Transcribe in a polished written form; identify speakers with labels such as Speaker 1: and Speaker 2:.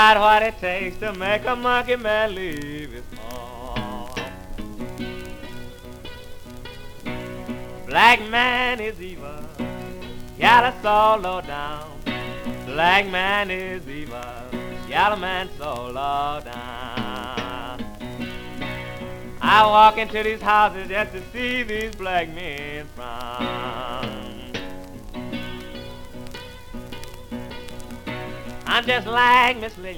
Speaker 1: got what it takes to make a monkey man leave his home. Black man is evil, yellow so low down. Black man is evil, yellow man so low down. I walk into these houses just to see these black men frown. I'm just like Miss Lillian.